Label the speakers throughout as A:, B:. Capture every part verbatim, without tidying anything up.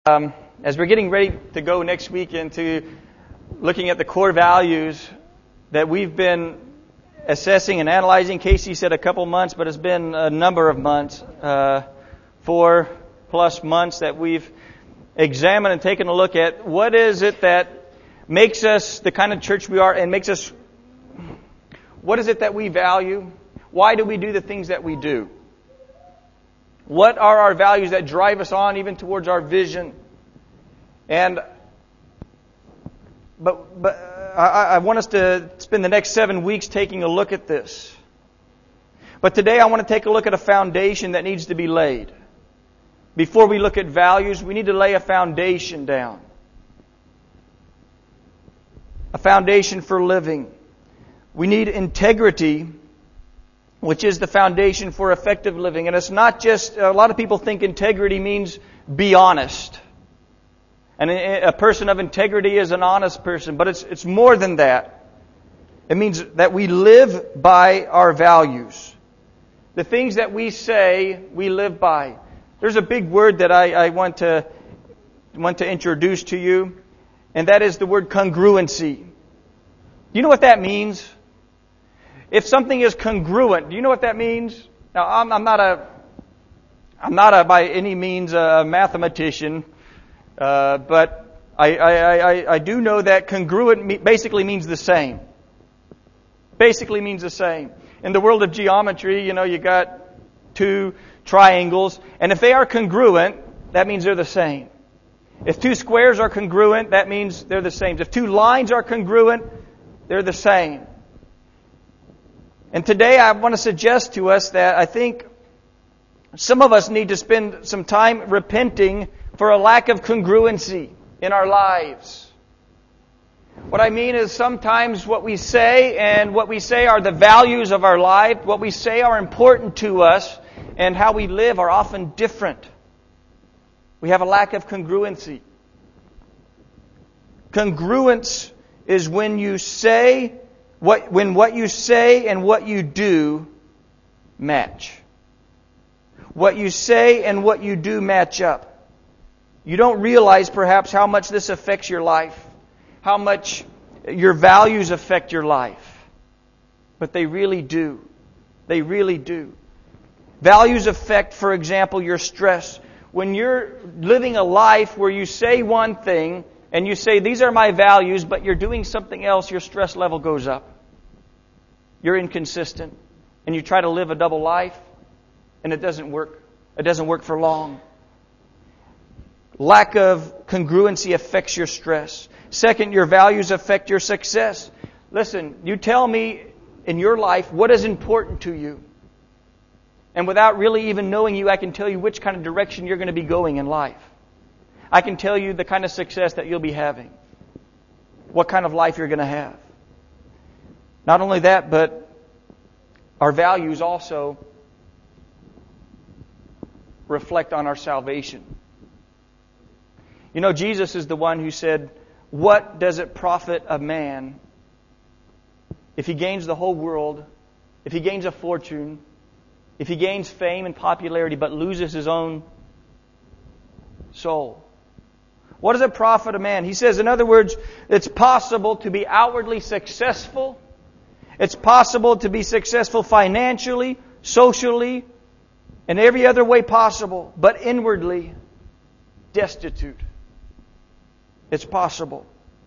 A: Um, as we're getting ready to go next week into looking at the core values that we've been assessing and analyzing, Casey said a couple months, but it's been a number of months, uh, four plus months that we've examined and taken a look at what is it that makes us the kind of church we are and makes us, what is it that we value? Why do we do the things that we do? What are our values that drive us on even towards our vision? And but but I, I want us to spend the next seven weeks taking a look at this. But today I want to take a look at a foundation that needs to be laid. Before we look at values, we need to lay a foundation down. A foundation for living. We need integrity, which is the foundation for effective living. And it's not just, a lot of people think integrity means be honest. And a person of integrity is an honest person, but it's it's more than that. It means that we live by our values. The things that we say, we live by. There's a big word that I, I want to want to introduce to you, and that is the word congruency. Do you know what that means? If something is congruent, do you know what that means? Now, I'm, I'm not a, I'm not a, by any means a mathematician, uh, but I, I, I, I do know that congruent basically means the same. Basically means the same. In the world of geometry, you know, you got two triangles, and if they are congruent, that means they're the same. If two squares are congruent, that means they're the same. If two lines are congruent, they're the same. And today I want to suggest to us that I think some of us need to spend some time repenting for a lack of congruency in our lives. What I mean is sometimes what we say and what we say are the values of our life, what we say are important to us, and how we live are often different. We have a lack of congruency. Congruence is when you say What, when what you say and what you do match. What you say and what you do match up. You don't realize perhaps how much this affects your life. How much your values affect your life. But they really do. They really do. Values affect, for example, your stress. When you're living a life where you say one thing and you say, these are my values, but you're doing something else, your stress level goes up. You're inconsistent. And you try to live a double life, and it doesn't work. It doesn't work for long. Lack of congruency affects your stress. Second, your values affect your success. Listen, you tell me in your life what is important to you. And without really even knowing you, I can tell you which kind of direction you're going to be going in life. I can tell you the kind of success that you'll be having. What kind of life you're going to have. Not only that, but our values also reflect on our salvation. You know, Jesus is the one who said, what does it profit a man if he gains the whole world, if he gains a fortune, if he gains fame and popularity, but loses his own soul? What does it profit a man? He says, in other words, it's possible to be outwardly successful. It's possible to be successful financially, socially, and every other way possible, but inwardly destitute. It's possible.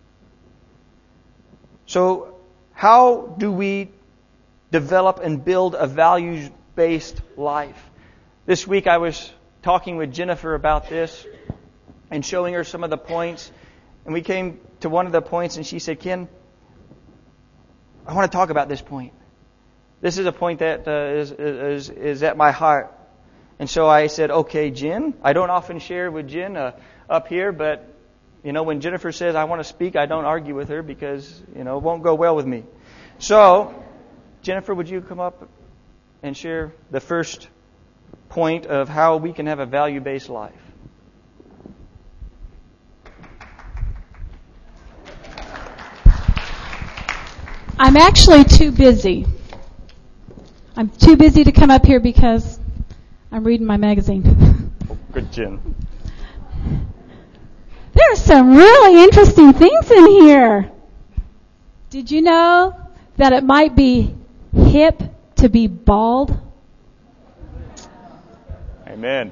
A: So, how do we develop and build a values-based life? This week I was talking with Jennifer about this and showing her some of the points. And we came to one of the points and she said, Ken, I want to talk about this point. This is a point that uh, is, is is at my heart. And so I said, okay, Jen. I don't often share with Jen uh, up here, but, you know, when Jennifer says I want to speak, I don't argue with her because, you know, it won't go well with me. So, Jennifer, would you come up and share the first point of how we can have a value-based life?
B: I'm actually too busy. I'm too busy to come up here because I'm reading my magazine.
A: Good, Jen.
B: some really interesting things in here. Did you know that it might be hip to be bald?
A: Amen.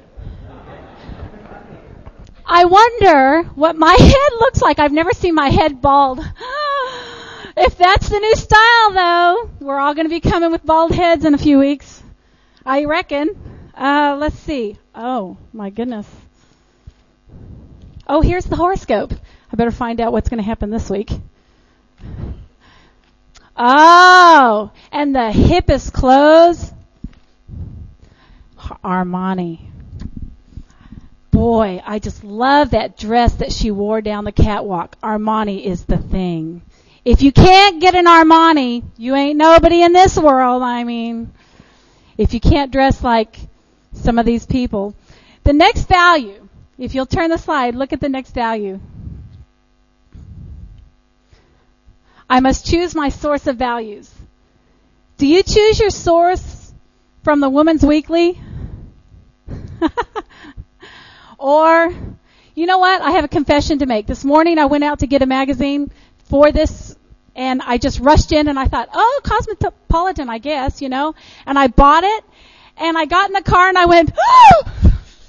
B: I wonder what my head looks like. I've never seen my head bald. If that's the new style, though, we're all going to be coming with bald heads in a few weeks, I reckon. Uh, let's see. Oh, my goodness. Oh, here's the horoscope. I better find out what's going to happen this week. Oh, and the hippest clothes. Armani. Boy, I just love that dress that she wore down the catwalk. Armani is the thing. If you can't get an Armani, you ain't nobody in this world. I mean, if you can't dress like some of these people. The next value, if you'll turn the slide, look at the next value. I must choose my source of values. Do you choose your source from the Woman's Weekly? Or, you know what? I have a confession to make. This morning I went out to get a magazine for this, and I just rushed in and I thought, oh, Cosmopolitan, I guess, you know. And I bought it, and I got in the car and I went, oh!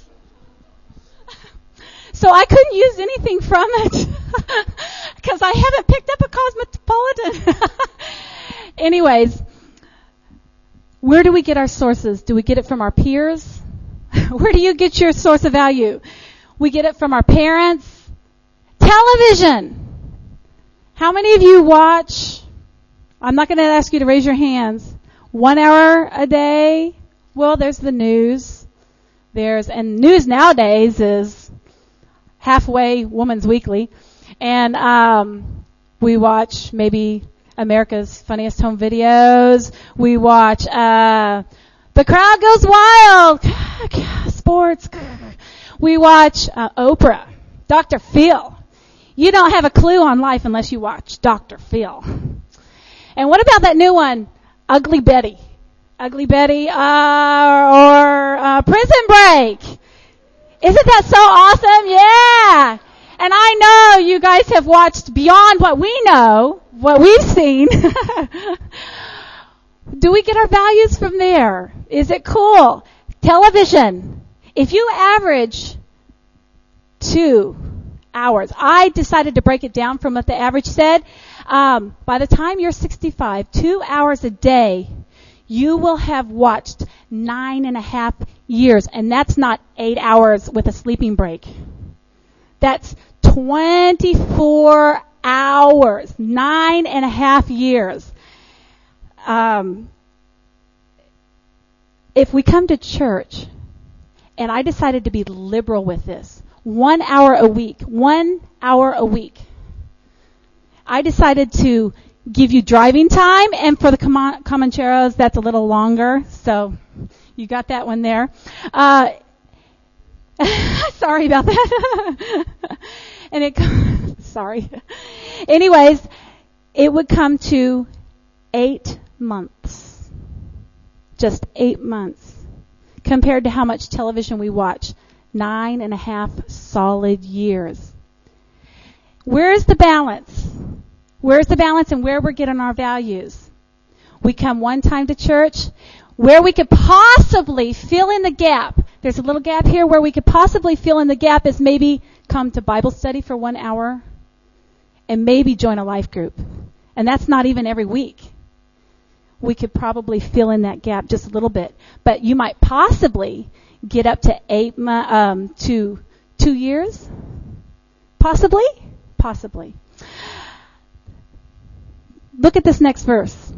B: So I couldn't use anything from it because I haven't picked up a Cosmopolitan. Anyways, where do we get our sources? Do we get it from our peers? Where do you get your source of value? We get it from our parents. Television. How many of you watch, I'm not going to ask you to raise your hands, one hour a day? Well, there's the news. There's, and news nowadays is halfway Woman's Weekly. And um, we watch maybe America's Funniest Home Videos. We watch uh, The Crowd Goes Wild. Sports. We watch uh, Oprah. Doctor Phil. You don't have a clue on life unless you watch Doctor Phil. And what about that new one, Ugly Betty? Ugly Betty uh, or uh, Prison Break. Isn't that so awesome? Yeah. And I know you guys have watched beyond what we know, what we've seen. Do we get our values from there? Is it cool? Television. If you average two hours, I decided to break it down from what the average said. Um, by the time you're sixty-five, two hours a day, you will have watched nine and a half years. And that's not eight hours with a sleeping break. That's twenty-four hours, nine and a half years. Um, if we come to church, and I decided to be liberal with this, one hour a week, one hour a week, I decided to give you driving time, and for the com- Comancheros, that's a little longer, so you got that one there. Uh, sorry about that. and it, sorry. Anyways, it would come to eight months. Just eight months. Compared to how much television we watch. Nine and a half solid years. Where's the balance? Where's the balance and where we're getting our values? We come one time to church. Where we could possibly fill in the gap. There's a little gap here where we could possibly fill in the gap is maybe come to Bible study for one hour and maybe join a life group. And that's not even every week. We could probably fill in that gap just a little bit. But you might possibly get up to eight, um, to two years. Possibly? Possibly. Look at this next verse.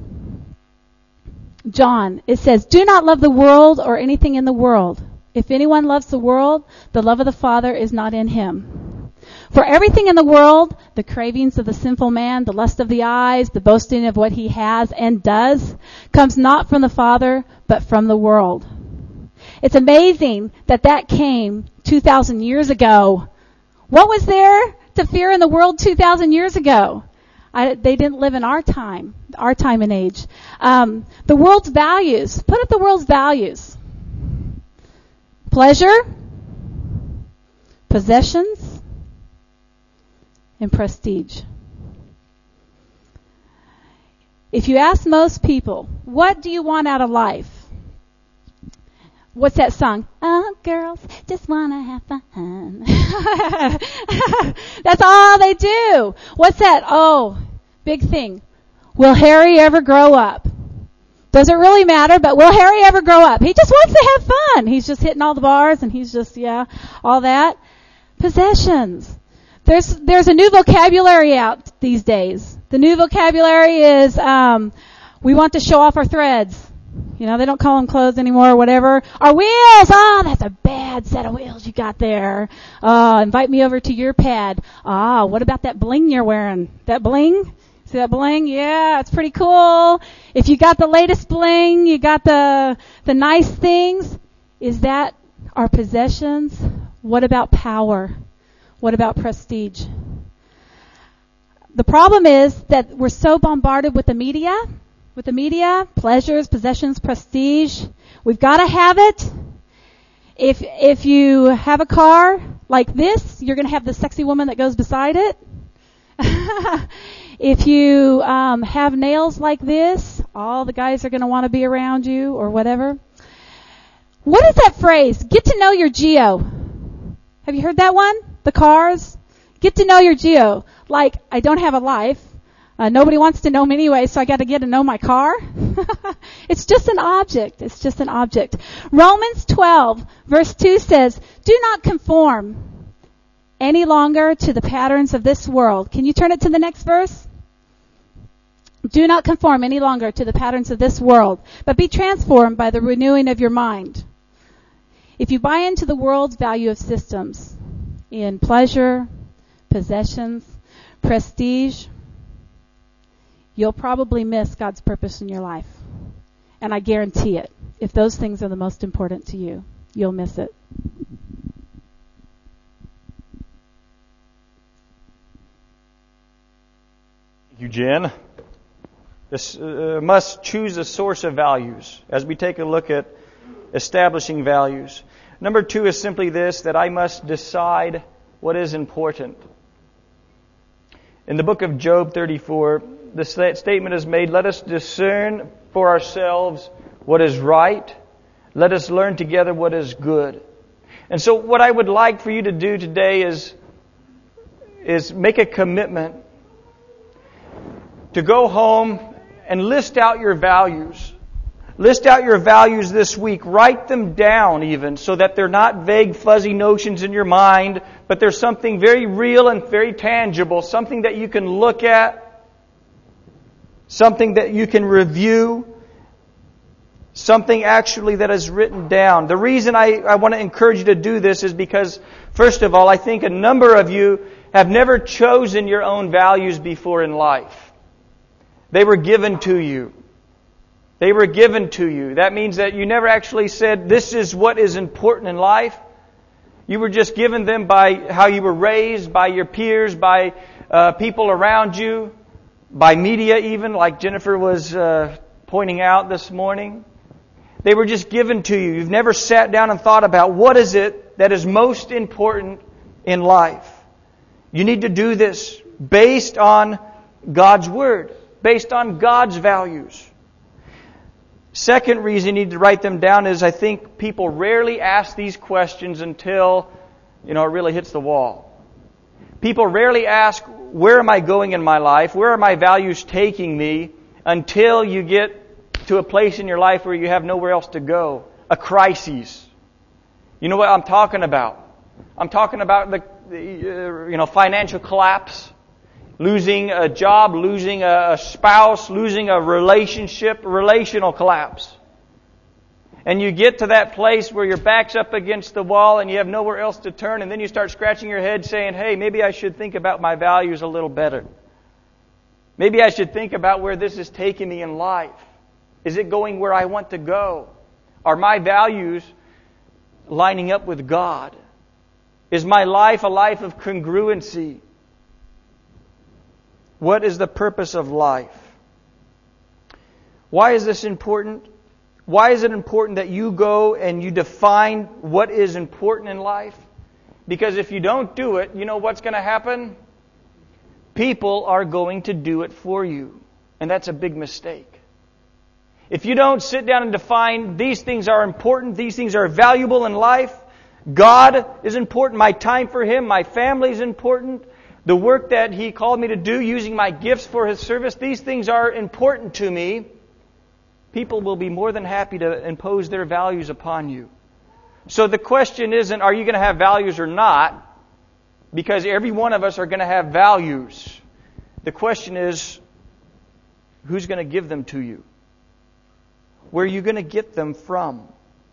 B: John, it says, do not love the world or anything in the world. If anyone loves the world, the love of the Father is not in him. For everything in the world, the cravings of the sinful man, the lust of the eyes, the boasting of what he has and does, comes not from the Father, but from the world. It's amazing that that came two thousand years ago. What was there to fear in the world two thousand years ago? I, they didn't live in our time, our time and age. Um, the world's values. Put up the world's values. Pleasure, possessions, in prestige. If you ask most people, what do you want out of life? What's that song? Oh, girls just want to have fun. That's all they do. What's that? Oh, big thing. Will Harry ever grow up? Does it really matter? But will Harry ever grow up? He just wants to have fun. He's just hitting all the bars and he's just, yeah, all that. Possessions. There's, there's a new vocabulary out these days. The new vocabulary is, um, we want to show off our threads. You know, they don't call them clothes anymore or whatever. Our wheels! Oh, that's a bad set of wheels you got there. Uh, invite me over to your pad. Ah, what about that bling you're wearing? That bling? See that bling? Yeah, it's pretty cool. If you got the latest bling, you got the, the nice things. Is that our possessions? What about power? What about prestige? The problem is that we're so bombarded with the media. With the media, pleasures, possessions, prestige. We've got to have it. If if you have a car like this, you're going to have the sexy woman that goes beside it. If you um, have nails like this, all the guys are going to want to be around you or whatever. What is that phrase? Get to know your geo. Have you heard that one? The cars? Get to know your geo. Like, I don't have a life. Uh, nobody wants to know me anyway, so I got to get to know my car. It's just an object. It's just an object. Romans twelve, verse two says, do not conform any longer to the patterns of this world. Can you turn it to the next verse? Do not conform any longer to the patterns of this world, but be transformed by the renewing of your mind. If you buy into the world's value of systems in pleasure, possessions, prestige, you'll probably miss God's purpose in your life. And I guarantee it. If those things are the most important to you, you'll miss it.
A: Thank you, Jen. This uh, must choose a source of values as we take a look at establishing values. Number two is simply this, that I must decide what is important. In the book of Job thirty-four, the statement is made, let us discern for ourselves what is right. Let us learn together what is good. And so what I would like for you to do today is, is make a commitment to go home and list out your values. List out your values this week. Write them down even so that they're not vague, fuzzy notions in your mind, but there's something very real and very tangible, something that you can look at, something that you can review, something actually that is written down. The reason I, I want to encourage you to do this is because, first of all, I think a number of you have never chosen your own values before in life. They were given to you. They were given to you. That means that you never actually said, this is what is important in life. You were just given them by how you were raised, by your peers, by uh, people around you, by media even, like Jennifer was uh, pointing out this morning. They were just given to you. You've never sat down and thought about what is it that is most important in life. You need to do this based on God's Word, based on God's values. Second reason you need to write them down is I think people rarely ask these questions until, you know, it really hits the wall. People rarely ask, where am I going in my life? Where are my values taking me? Until you get to a place in your life where you have nowhere else to go. A crisis. You know what I'm talking about? I'm talking about the, the uh, you know, financial collapse. Losing a job, losing a spouse, losing a relationship, relational collapse. And you get to that place where your back's up against the wall and you have nowhere else to turn, and then you start scratching your head saying, hey, maybe I should think about my values a little better. Maybe I should think about where this is taking me in life. Is it going where I want to go? Are my values lining up with God? Is my life a life of congruency? What is the purpose of life? Why is this important? Why is it important that you go and you define what is important in life? Because if you don't do it, you know what's going to happen? people are going to do it for you. And that's a big mistake. If you don't sit down and define these things are important, these things are valuable in life, God is important, my time for Him, my family is important, the work that He called me to do using my gifts for His service, these things are important to me, people will be more than happy to impose their values upon you. So the question isn't, are you going to have values or not? Because every one of us are going to have values. The question is, who's going to give them to you? Where are you going to get them from?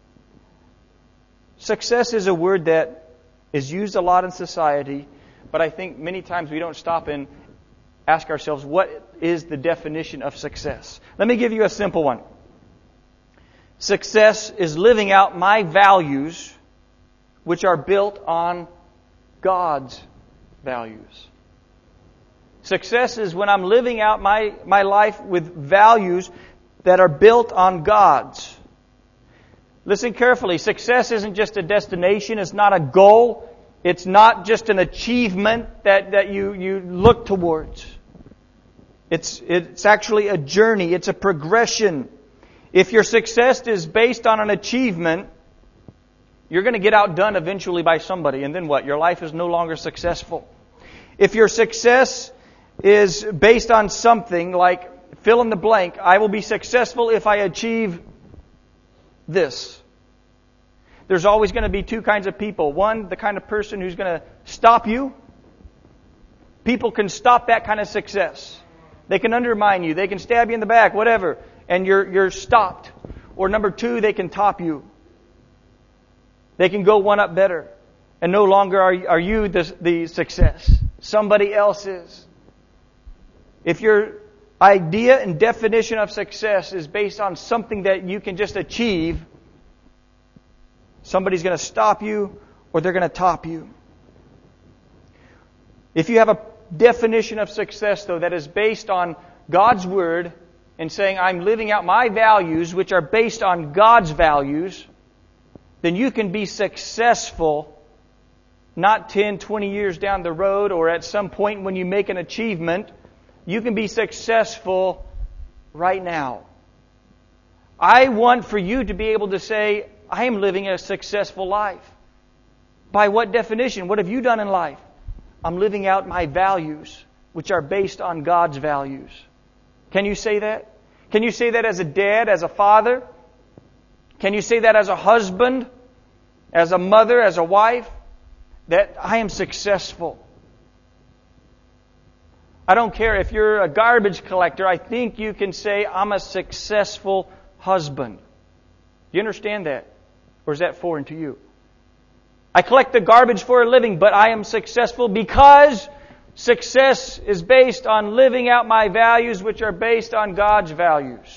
A: Success is a word that is used a lot in society, but I think many times we don't stop and ask ourselves, what is the definition of success? Let me give you a simple one. Success is living out my values, which are built on God's values. Success is when I'm living out my, my life with values that are built on God's. Listen carefully. Success isn't just a destination. It's not a goal. It's not just an achievement that, that you, you look towards. It's, it's actually a journey. It's a progression. If your success is based on an achievement, you're going to get outdone eventually by somebody. And then what? Your life is no longer successful. If your success is based on something like fill in the blank, I will be successful if I achieve this. There's always going to be two kinds of people. One, the kind of person who's going to stop you. People can stop that kind of success. They can undermine you. They can stab you in the back, whatever. And you're you're stopped. Or number two, they can top you. They can go one up better. And no longer are, are you the, the success. Somebody else is. If your idea and definition of success is based on something that you can just achieve, somebody's going to stop you or they're going to top you. If you have a definition of success, though, that is based on God's Word and saying, I'm living out my values, which are based on God's values, then you can be successful not ten, twenty years down the road or at some point when you make an achievement. You can be successful right now. I want for you to be able to say, I am living a successful life. By what definition? What have you done in life? I'm living out my values, which are based on God's values. Can you say that? Can you say that as a dad, as a father? Can you say that as a husband, as a mother, as a wife? That I am successful. I don't care if you're a garbage collector. I think you can say, I'm a successful husband. Do you understand that? Or is that foreign to you? I collect the garbage for a living, but I am successful because success is based on living out my values, which are based on God's values.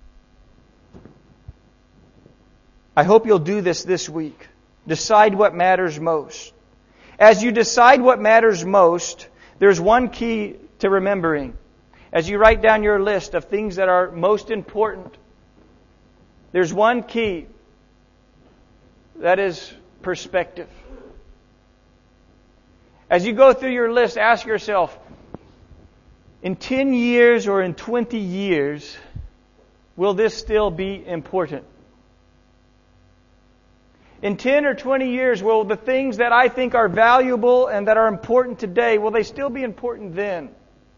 A: I hope you'll do this this week. Decide what matters most. As you decide what matters most, there's one key to remembering. As you write down your list of things that are most important, there's one key. That is perspective. As you go through your list, ask yourself, in ten years or in twenty years, will this still be important? In ten or twenty years, will the things that I think are valuable and that are important today, will they still be important then?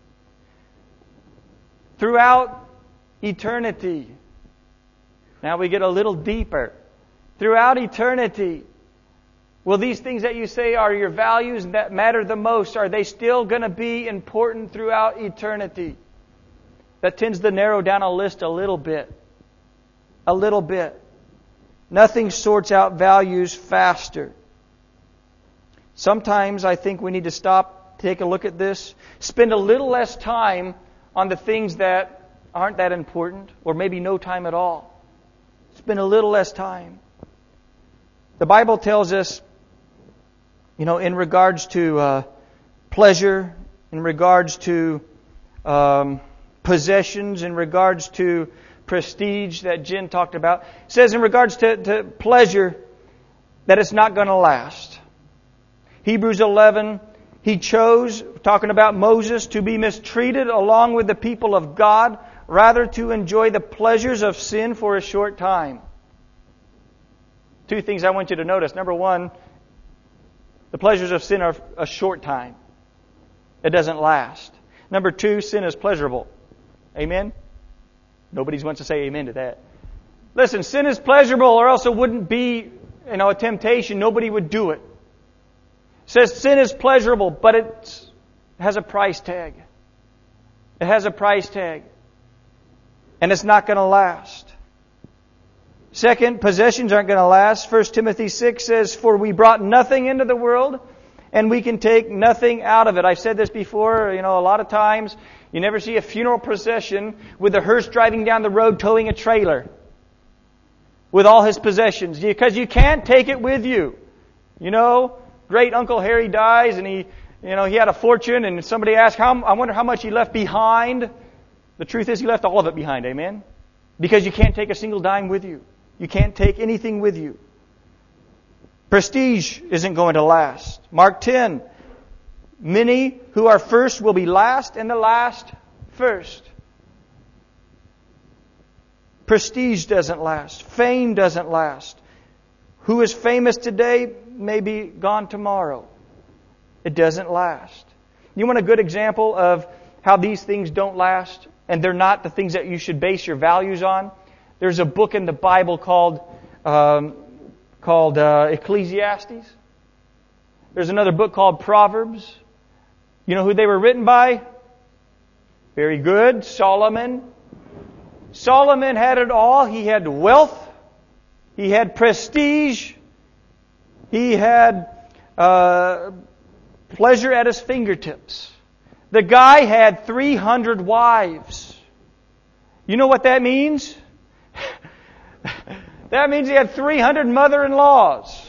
A: Throughout eternity. Now we get a little deeper. Throughout eternity, will these things that you say are your values that matter the most, are they still going to be important throughout eternity? That tends to narrow down a list a little bit. A little bit. Nothing sorts out values faster. Sometimes I think we need to stop, take a look at this, spend a little less time on the things that aren't that important, or maybe no time at all. Spend a little less time. The Bible tells us, you know, in regards to uh, pleasure, in regards to um, possessions, in regards to prestige that Jen talked about, it says in regards to, to pleasure that it's not going to last. Hebrews eleven He chose, talking about Moses, to be mistreated along with the people of God, rather to enjoy the pleasures of sin for a short time. Two things I want you to notice. Number one, the pleasures of sin are a short time. It doesn't last. Number two, sin is pleasurable. Amen? Nobody wants to say amen to that. Listen, sin is pleasurable, or else it wouldn't be, you know, a temptation. Nobody would do it. It says sin is pleasurable, but it has a price tag. It has a price tag. And it's not going to last. Second, possessions aren't going to last. First Timothy six says, "For we brought nothing into the world, and we can take nothing out of it." I've said this before, you know, a lot of times you never see a funeral procession with a hearse driving down the road towing a trailer with all his possessions, because you can't take it with you. You know, great Uncle Harry dies, and he, you know, he had a fortune, and somebody asked, "How? I wonder how much he left behind." The truth is, he left all of it behind. Amen? Because you can't take a single dime with you. You can't take anything with you. Prestige isn't going to last. Mark ten. Many who are first will be last, and the last first. Prestige doesn't last. Fame doesn't last. Who is famous today may be gone tomorrow. It doesn't last. You want a good example of how these things don't last, and they're not the things that you should base your values on? There's a book in the Bible called um, called uh, Ecclesiastes. There's another book called Proverbs. You know who they were written by? Very good. Solomon. Solomon had it all. He had wealth. He had prestige. He had uh, pleasure at his fingertips. The guy had three hundred wives. You know what that means? That means he had three hundred mother-in-laws.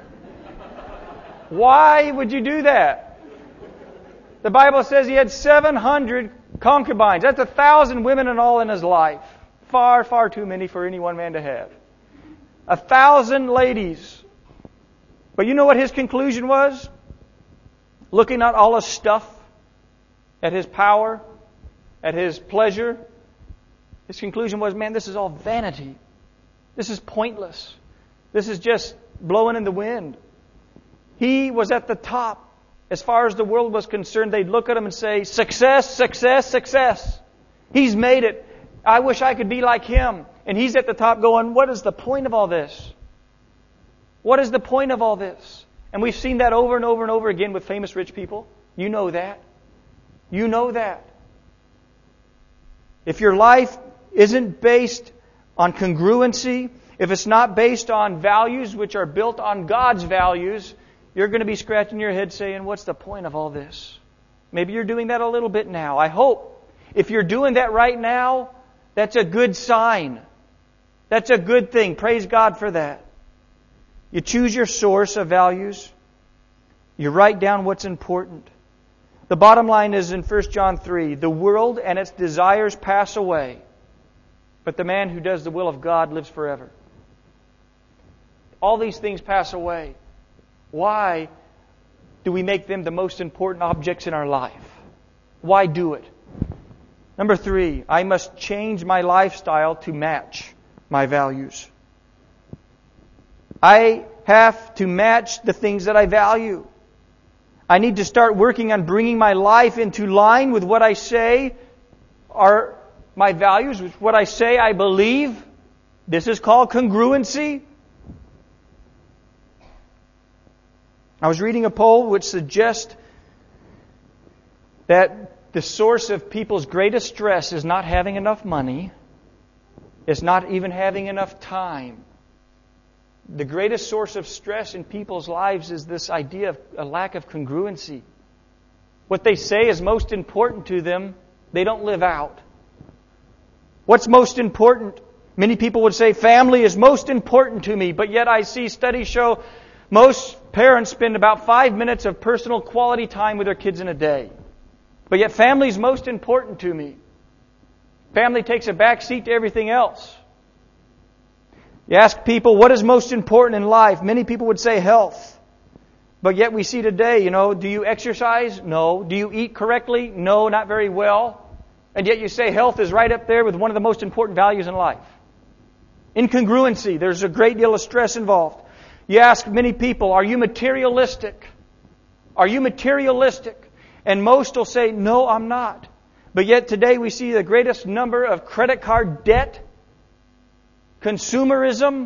A: Why would you do that? The Bible says he had seven hundred concubines. That's a thousand women in all in his life. Far, far too many for any one man to have. A thousand ladies. But you know what his conclusion was? Looking at all his stuff, at his power, at his pleasure, his conclusion was, man, this is all vanity. This is pointless. This is just blowing in the wind. He was at the top. As far as the world was concerned, they'd look at him and say, success, success, success. He's made it. I wish I could be like him. And he's at the top going, what is the point of all this? What is the point of all this? And we've seen that over and over and over again with famous rich people. You know that. You know that. If your life isn't based on congruency, if it's not based on values which are built on God's values, you're going to be scratching your head saying, what's the point of all this? Maybe you're doing that a little bit now. I hope. If you're doing that right now, that's a good sign. That's a good thing. Praise God for that. You choose your source of values. You write down what's important. The bottom line is in First John three, the world and its desires pass away, but the man who does the will of God lives forever. All these things pass away. Why do we make them the most important objects in our life? Why do it? Number three, I must change my lifestyle to match my values. I have to match the things that I value. I need to start working on bringing my life into line with what I say are my values, with what I say I believe. This is called congruency. I was reading a poll which suggests that the source of people's greatest stress is not having enough money. It's not even having enough time. The greatest source of stress in people's lives is this idea of a lack of congruency. What they say is most important to them, they don't live out. What's most important? Many people would say family is most important to me, but yet I see studies show most parents spend about five minutes of personal quality time with their kids in a day. But yet family is most important to me. Family takes a back seat to everything else. You ask people, what is most important in life? Many people would say health. But yet we see today, you know, do you exercise? No. Do you eat correctly? No, not very well. And yet you say health is right up there with one of the most important values in life. Incongruency. There's a great deal of stress involved. You ask many people, are you materialistic? Are you materialistic? And most will say, no, I'm not. But yet today we see the greatest number of credit card debt, consumerism,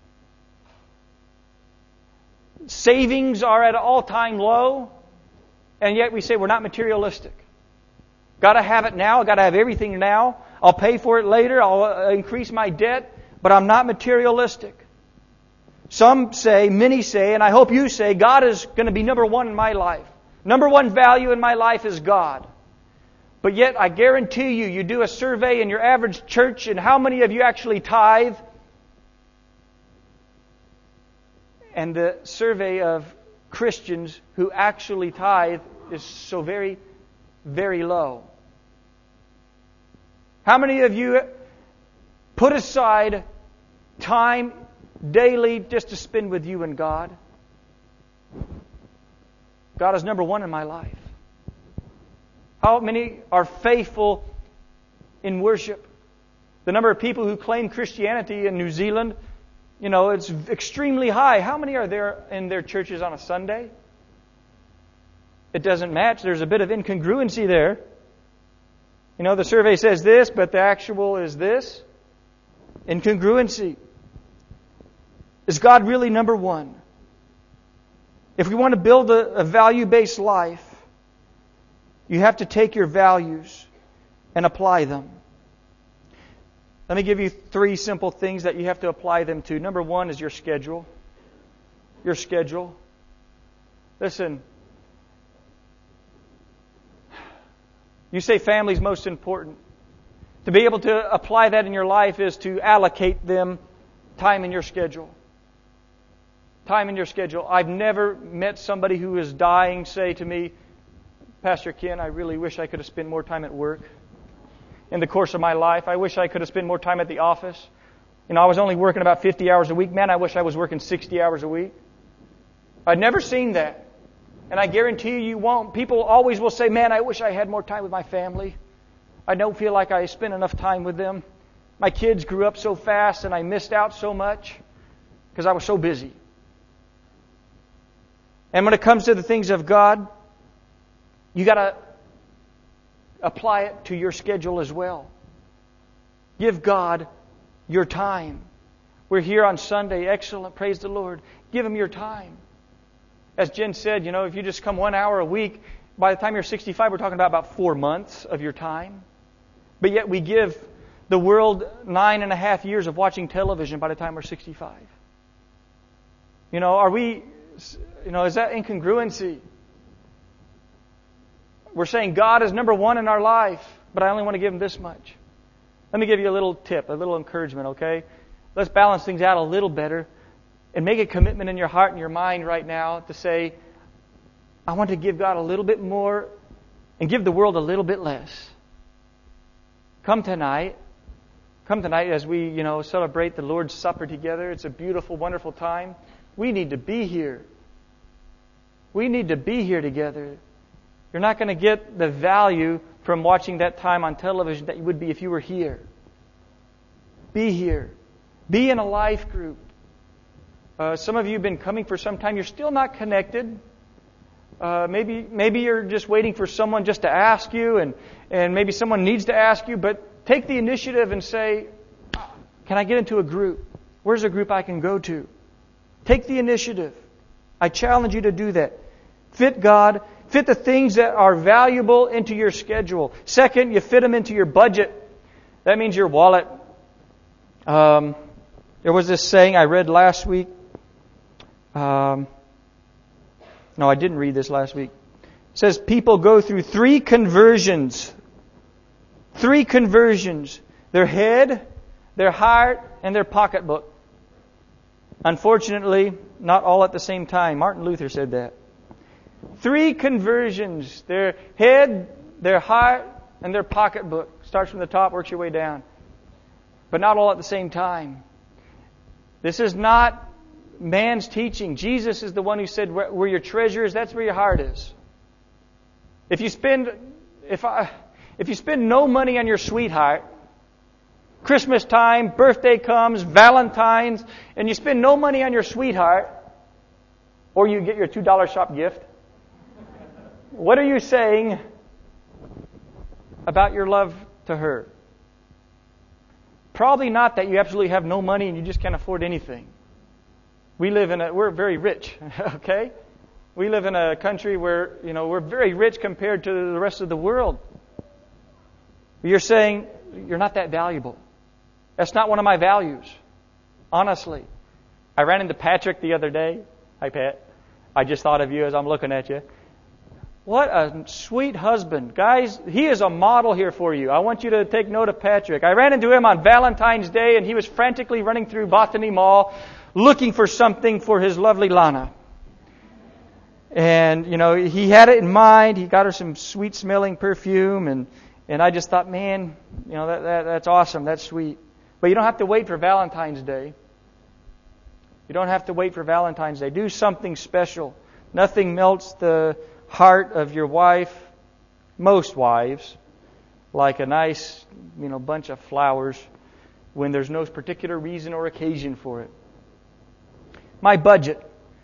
A: savings are at an all-time low, and yet we say we're not materialistic. Got to have it now. Got to have everything now. I'll pay for it later. I'll increase my debt, but I'm not materialistic. Some say, many say, and I hope you say, God is going to be number one in my life. Number one value in my life is God. But yet, I guarantee you, you do a survey in your average church, and how many of you actually tithe? And the survey of Christians who actually tithe is so very, very low. How many of you put aside time daily just to spend with you and God? God is number one in my life. How many are faithful in worship? The number of people who claim Christianity in New Zealand, you know, it's extremely high. How many are there in their churches on a Sunday? It doesn't match. There's a bit of incongruency there. You know, the survey says this, but the actual is this. Incongruency. Is God really number one? If we want to build a, a value-based life, you have to take your values and apply them. Let me give you three simple things that you have to apply them to. Number one is your schedule. Your schedule. Listen, you say family's most important. To be able to apply that in your life is to allocate them time in your schedule. Time in your schedule. I've never met somebody who is dying say to me, Pastor Ken, I really wish I could have spent more time at work. In the course of my life, I wish I could have spent more time at the office. You know, I was only working about fifty hours a week. Man, I wish I was working sixty hours a week. I'd never seen that. And I guarantee you, you won't. People always will say, man, I wish I had more time with my family. I don't feel like I spent enough time with them. My kids grew up so fast and I missed out so much because I was so busy. And when it comes to the things of God, you got to apply it to your schedule as well. Give God your time. We're here on Sunday. Excellent. Praise the Lord. Give Him your time. As Jen said, you know, if you just come one hour a week, by the time you're sixty-five, we're talking about about four months of your time. But yet we give the world nine and a half years of watching television by the time we're sixty-five. You know, are we, you know, is that incongruency? We're saying God is number one in our life, but I only want to give Him this much. Let me give you a little tip, a little encouragement, okay? Let's balance things out a little better and make a commitment in your heart and your mind right now to say, I want to give God a little bit more and give the world a little bit less. Come tonight. Come tonight as we, you know, celebrate the Lord's Supper together. It's a beautiful, wonderful time. We need to be here. We need to be here together. You're not going to get the value from watching that time on television that you would be if you were here. Be here. Be in a life group. Uh, some of you have been coming for some time. You're still not connected. Uh, maybe maybe you're just waiting for someone just to ask you, and, and maybe someone needs to ask you, but take the initiative and say, can I get into a group? Where's a group I can go to? Take the initiative. I challenge you to do that. Fit God. Fit the things that are valuable into your schedule. Second, you fit them into your budget. That means your wallet. Um, there was this saying I read last week. Um, no, I didn't read this last week. It says people go through three conversions. Three conversions. Their head, their heart, and their pocketbook. Unfortunately, not all at the same time. Martin Luther said that. Three conversions. Their head, their heart, and their pocketbook. Starts from the top, works your way down. But not all at the same time. This is not man's teaching. Jesus is the one who said, where, where your treasure is, that's where your heart is. If you spend, if I, if you spend no money on your sweetheart, Christmas time, birthday comes, Valentine's, and you spend no money on your sweetheart, or you get your two dollar shop gift, what are you saying about your love to her? Probably not that you absolutely have no money and you just can't afford anything. We live in a, we're very rich, okay? We live in a country where, you know, we're very rich compared to the rest of the world. You're saying, you're not that valuable. That's not one of my values. Honestly. I ran into Patrick the other day. Hi, Pat. I just thought of you as I'm looking at you. What a sweet husband. Guys, he is a model here for you. I want you to take note of Patrick. I ran into him on Valentine's Day, and he was frantically running through Botany Mall looking for something for his lovely Lana. And, you know, he had it in mind. He got her some sweet-smelling perfume, and, and I just thought, man, you know, that, that that's awesome. That's sweet. But you don't have to wait for Valentine's Day. You don't have to wait for Valentine's Day. Do something special. Nothing melts the heart of your wife, most wives, like a nice, you know, bunch of flowers when there's no particular reason or occasion for it. My budget.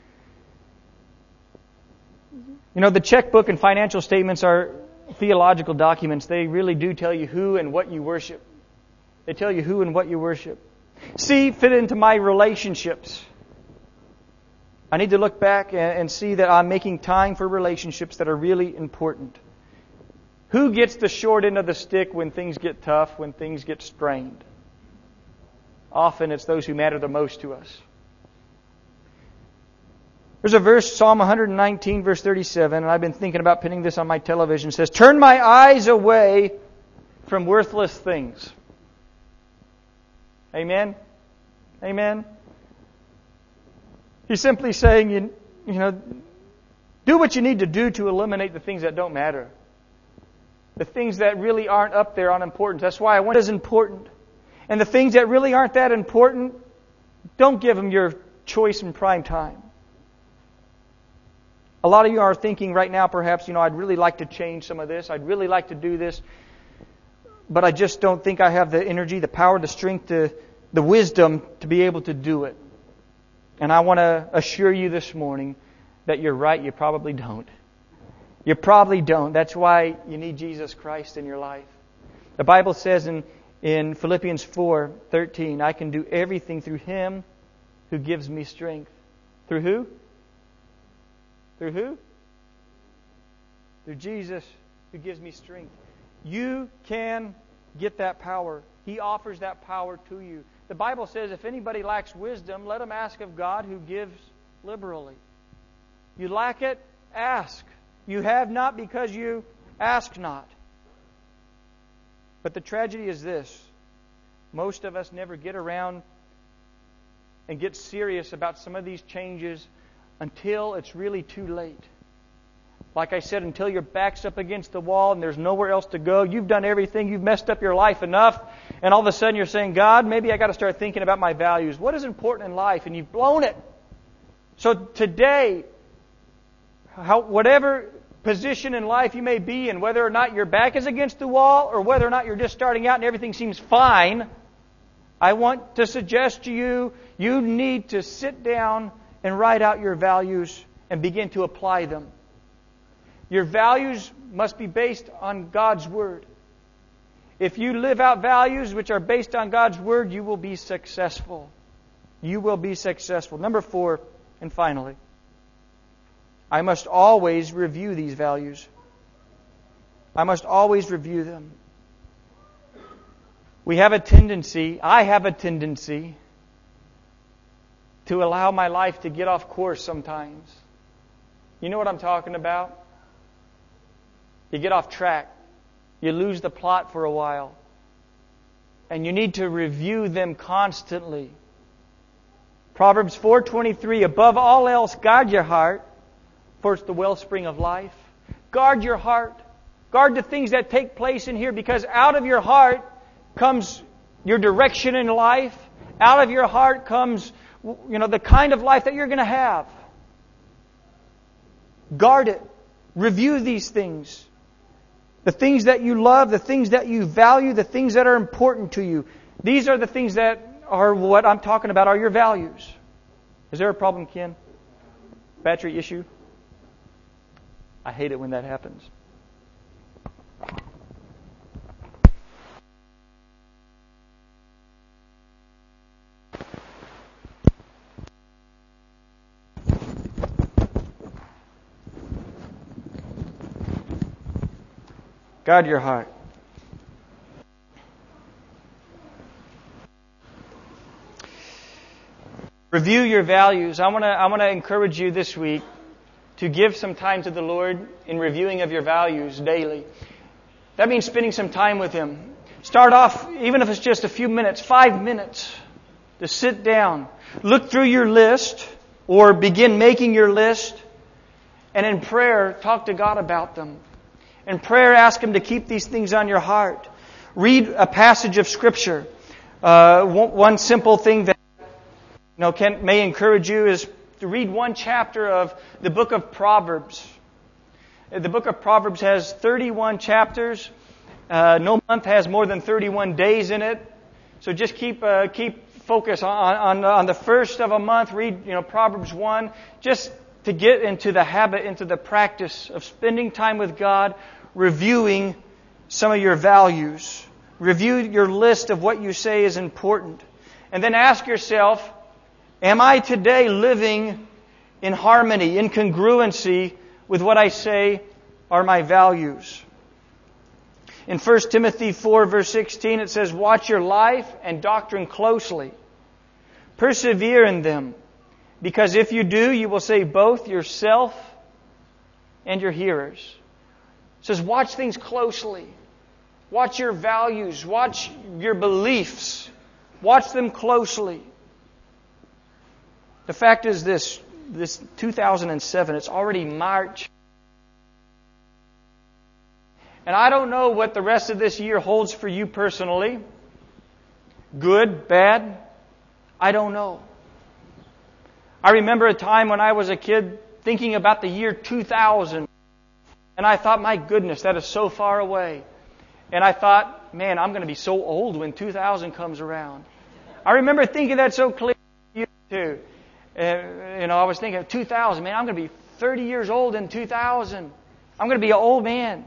A: You know, the checkbook and financial statements are theological documents. They really do tell you who and what you worship. They tell you who and what you worship. See, fit into my relationships. I need to look back and see that I'm making time for relationships that are really important. Who gets the short end of the stick when things get tough, when things get strained? Often it's those who matter the most to us. There's a verse, Psalm one nineteen, verse thirty-seven, and I've been thinking about pinning this on my television. It says, "Turn my eyes away from worthless things." Amen? Amen? He's simply saying, you, you know, do what you need to do to eliminate the things that don't matter. The things that really aren't up there on importance. That's why I want it is important. And the things that really aren't that important, don't give them your choice in prime time. A lot of you are thinking right now, perhaps, you know, I'd really like to change some of this. I'd really like to do this. But I just don't think I have the energy, the power, the strength, the, the wisdom to be able to do it. And I want to assure you this morning that you're right, you probably don't. You probably don't. That's why you need Jesus Christ in your life. The Bible says in, in Philippians four thirteen, I can do everything through Him who gives me strength. Through who? Through who? Through Jesus who gives me strength. You can get that power. He offers that power to you. The Bible says if anybody lacks wisdom, let him ask of God who gives liberally. You lack it? Ask. You have not because you ask not. But the tragedy is this. Most of us never get around and get serious about some of these changes until it's really too late. Like I said, until your back's up against the wall and there's nowhere else to go. You've done everything. You've messed up your life enough. And all of a sudden you're saying, God, maybe I got to start thinking about my values. What is important in life? And you've blown it. So today, how, whatever position in life you may be in, whether or not your back is against the wall or whether or not you're just starting out and everything seems fine, I want to suggest to you, you need to sit down and write out your values and begin to apply them. Your values must be based on God's Word. If you live out values which are based on God's Word, you will be successful. You will be successful. Number four, and finally, I must always review these values. I must always review them. We have a tendency, I have a tendency, to allow my life to get off course sometimes. You know what I'm talking about? You get off track. You lose the plot for a while. And you need to review them constantly. Proverbs four twenty-three, above all else, guard your heart, for it's the wellspring of life. Guard your heart. Guard the things that take place in here, because out of your heart comes your direction in life. Out of your heart comes you know, the kind of life that you're going to have. Guard it. Review these things. The things that you love, the things that you value, the things that are important to you. These are the things that are what I'm talking about, are your values. Is there a problem, Ken? Battery issue? I hate it when that happens. Guard your heart. Review your values. I want to I want to encourage you this week to give some time to the Lord in reviewing of your values daily. That means spending some time with Him. Start off, even if it's just a few minutes, five minutes, to sit down, look through your list, or begin making your list, and in prayer, talk to God about them. In prayer, ask Him to keep these things on your heart. Read a passage of Scripture. Uh, one simple thing that you know can may encourage you is to read one chapter of the book of Proverbs. The book of Proverbs has thirty-one chapters. Uh, no month has more than thirty-one days in it. So just keep uh, keep focus on, on on the first of a month. Read you know Proverbs one. Just to get into the habit, into the practice of spending time with God, reviewing some of your values. Review your list of what you say is important. And then ask yourself, am I today living in harmony, in congruency with what I say are my values? In First Timothy four, verse sixteen, it says, watch your life and doctrine closely. Persevere in them. Because if you do, you will save both yourself and your hearers. It says, watch things closely. Watch your values. Watch your beliefs. Watch them closely. The fact is this, this two thousand seven, it's already March. And I don't know what the rest of this year holds for you personally. Good, bad, I don't know. I remember a time when I was a kid thinking about the year two thousand. And I thought, my goodness, that is so far away. And I thought, man, I'm going to be so old when two thousand comes around. I remember thinking that so clearly too. Uh, you know, I was thinking, two thousand, man, I'm going to be thirty years old in two thousand. I'm going to be an old man.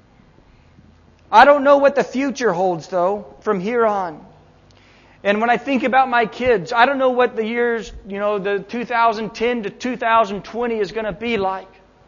A: I don't know what the future holds, though, from here on. And when I think about my kids, I don't know what the years, you know, the two thousand ten to two thousand twenty is going to be like.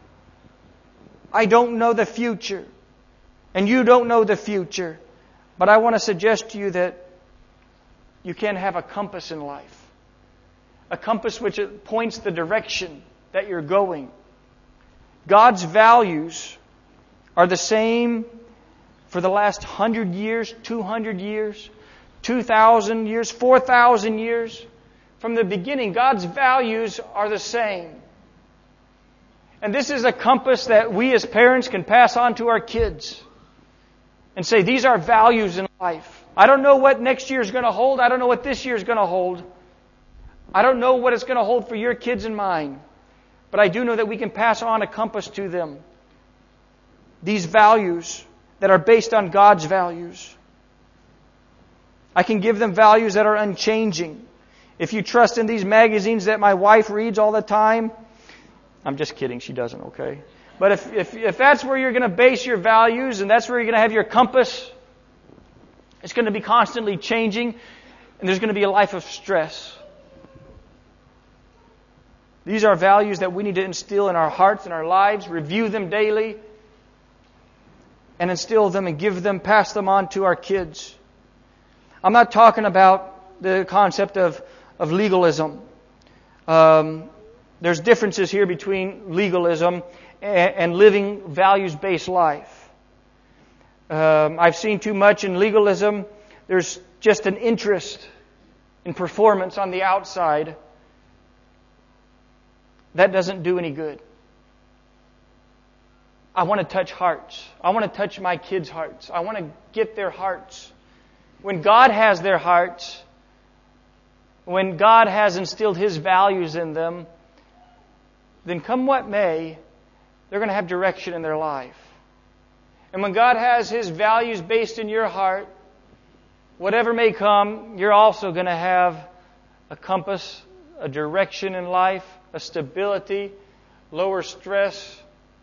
A: I don't know the future. And you don't know the future. But I want to suggest to you that you can have a compass in life. A compass which points the direction that you're going. God's values are the same for the last hundred years, two hundred years, two thousand years, four thousand years. From the beginning, God's values are the same. And this is a compass that we as parents can pass on to our kids and say, these are values in life. I don't know what next year is going to hold. I don't know what this year is going to hold. I don't know what it's going to hold for your kids and mine. But I do know that we can pass on a compass to them. These values that are based on God's values. I can give them values that are unchanging. If you trust in these magazines that my wife reads all the time, I'm just kidding, she doesn't, okay? But if, if, if that's where you're going to base your values and that's where you're going to have your compass, it's going to be constantly changing and there's going to be a life of stress. These are values that we need to instill in our hearts and our lives, review them daily, and instill them and give them, pass them on to our kids. I'm not talking about the concept of, of legalism. Um, there's differences here between legalism and, and living values-based life. Um, I've seen too much in legalism. There's just an interest in performance on the outside. That doesn't do any good. I want to touch hearts. I want to touch my kids' hearts. I want to get their hearts. When God has their hearts, when God has instilled His values in them, then come what may, they're going to have direction in their life. And when God has His values based in your heart, whatever may come, you're also going to have a compass, a direction in life, a stability, lower stress.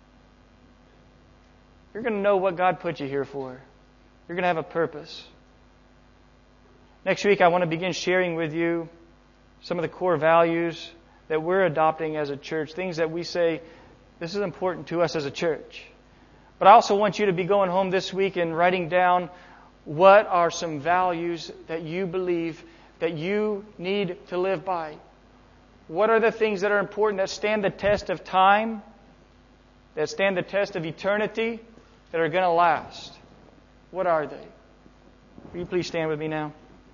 A: You're going to know what God put you here for. You're going to have a purpose. Next week, I want to begin sharing with you some of the core values that we're adopting as a church, things that we say, this is important to us as a church. But I also want you to be going home this week and writing down what are some values that you believe that you need to live by. What are the things that are important that stand the test of time, that stand the test of eternity, that are going to last? What are they? Will you please stand with me now?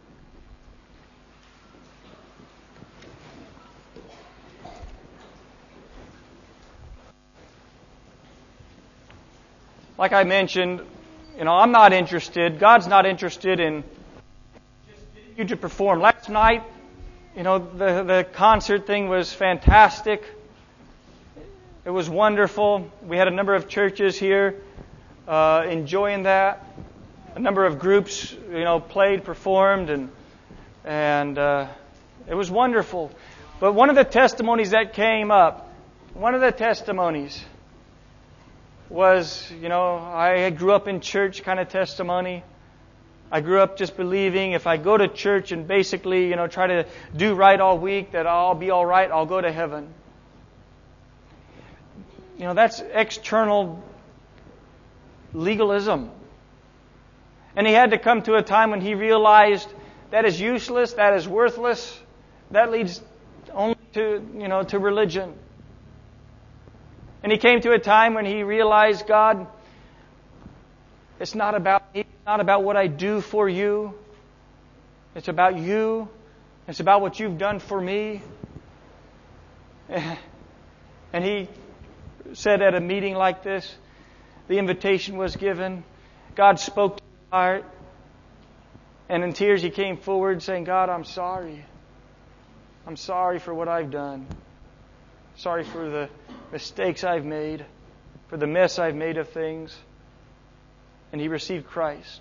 A: Like I mentioned, you know, I'm not interested, God's not interested in just getting you to perform. Last night, you know, the, the concert thing was fantastic. It was wonderful. We had a number of churches here uh, enjoying that. A number of groups, you know, played, performed, and and uh, it was wonderful. But one of the testimonies that came up, one of the testimonies was, you know, I grew up in church kind of testimony. I grew up just believing if I go to church and basically, you know, try to do right all week, that I'll be all right, I'll go to heaven. You know, that's external legalism. And he had to come to a time when he realized that is useless, that is worthless, that leads only to, you know, to religion. And he came to a time when he realized, God, it's not about me, it's not about what I do for you. It's about you. It's about what you've done for me. And he said at a meeting like this, the invitation was given. God spoke to his heart. And in tears he came forward saying, God, I'm sorry. I'm sorry for what I've done. Sorry for the mistakes I've made, for the mess I've made of things. And he received Christ.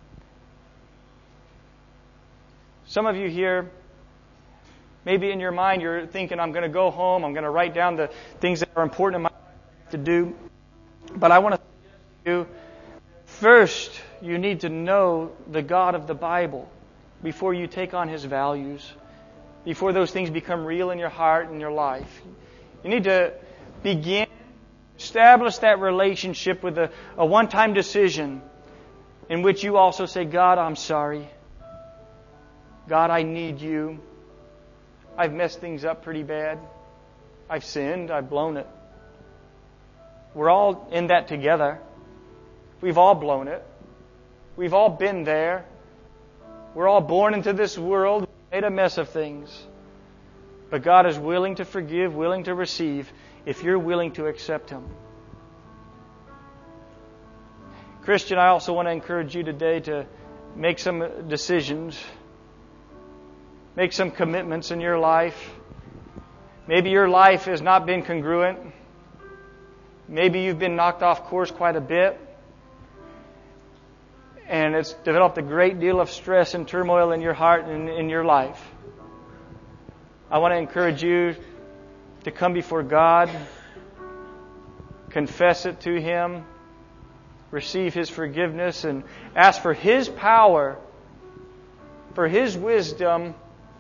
A: Some of you here, maybe in your mind you're thinking, I'm going to go home, I'm going to write down the things that are important in my life to do. But I want to suggest to you, first you need to know the God of the Bible before you take on His values, before those things become real in your heart and your life. You need to begin, establish that relationship with a, a one-time decision in which you also say, God, I'm sorry. God, I need you. I've messed things up pretty bad. I've sinned. I've blown it. We're all in that together. We've all blown it. We've all been there. We're all born into this world, made a mess of things. But God is willing to forgive, willing to receive, if you're willing to accept Him. Christian, I also want to encourage you today to make some decisions. Make some commitments in your life. Maybe your life has not been congruent. Maybe you've been knocked off course quite a bit. And it's developed a great deal of stress and turmoil in your heart and in your life. I want to encourage you to come before God, confess it to Him, receive His forgiveness, and ask for His power, for His wisdom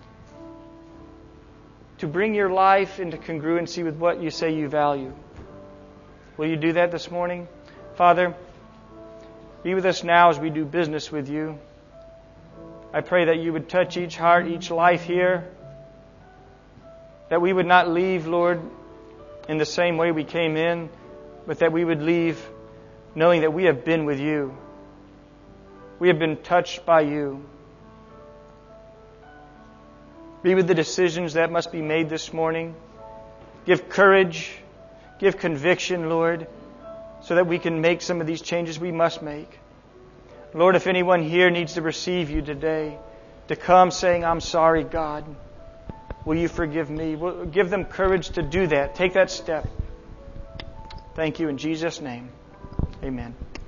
A: to bring your life into congruency with what you say you value. Will you do that this morning? Father, be with us now as we do business with you. I pray that you would touch each heart, each life here, that we would not leave, Lord, in the same way we came in, but that we would leave knowing that we have been with you. We have been touched by you. Be with the decisions that must be made this morning. Give courage, give conviction, Lord, so that we can make some of these changes we must make. Lord, if anyone here needs to receive you today, to come saying, I'm sorry, God. Will you forgive me? Will, give them courage to do that. Take that step. Thank you in Jesus' name. Amen.